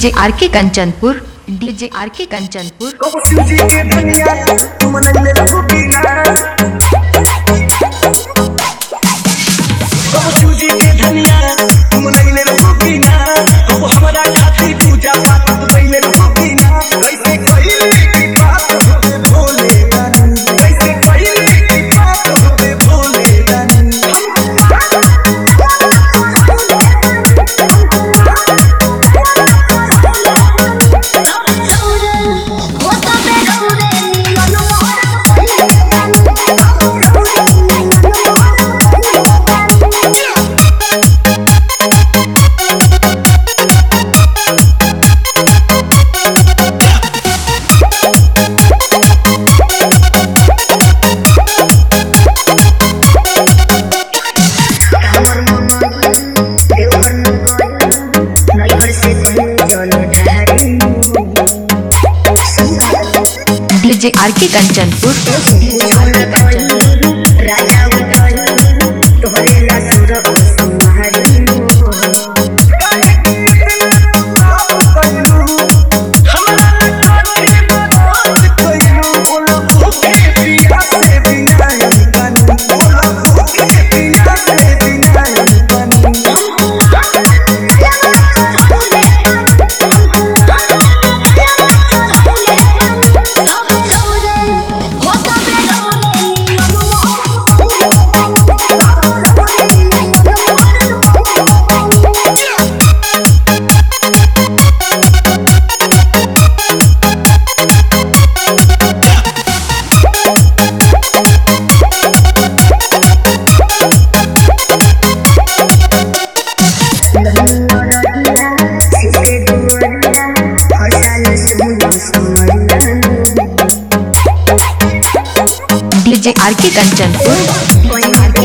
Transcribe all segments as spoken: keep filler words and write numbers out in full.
DJ R के Kanchanpur DJ R के कंचनपुर शिवजी के दुनिया तुम नन्हे रघुबीरा शिवजी के दुनिया तुम नन्हे रघुबीरा अब हमारा खातिर पूजा पाठ पहले रघुबीरा कैसे कइले की बात होते भोले दानी कैसे कइले की बात होते भोले दानी डीजे आर के कंचनपुर डीजे आर के कंचनपुर राजा उठल तोहरे ला सुरग सुमारी डीजे आर के कंचनपुर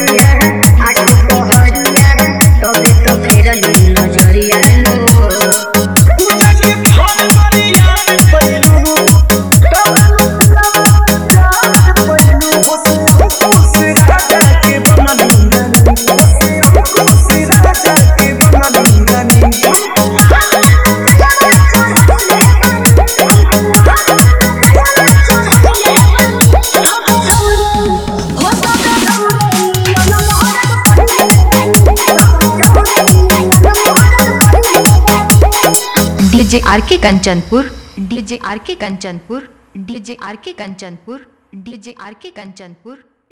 डीजे आर के कंचनपुर डीजे आर के कंचनपुर डीजे आर के कंचनपुर डीजे आर के कंचनपुर